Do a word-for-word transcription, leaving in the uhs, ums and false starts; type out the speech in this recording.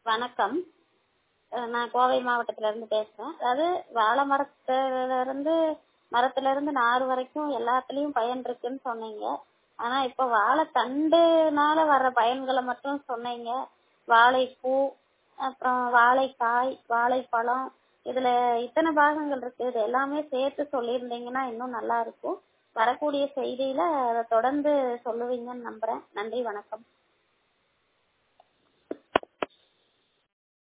வணக்கம். அஹ் நான் கோவை மாவட்டத்துல இருந்து பேசுறேன். அதாவது வாழை மரத்துல இருந்து மரத்துல இருந்து நார் வரைக்கும் எல்லாத்துலயும் பயன் இருக்குன்னு சொன்னீங்க. ஆனா இப்ப வாழை தண்டுனால வர்ற பயன்களை மட்டும் சொன்னீங்க. வாழைப்பூ, அப்புறம் வாழைக்காய், வாழைப்பழம், இதுல இத்தனை பாகங்கள் இருக்கு. இது எல்லாமே சேர்த்து சொல்லியிருந்தீங்கன்னா இன்னும் நல்லா இருக்கும். வரக்கூடிய செய்தியில அதை தொடர்ந்து சொல்லுவீங்கன்னு நம்புறேன். நன்றி, வணக்கம்.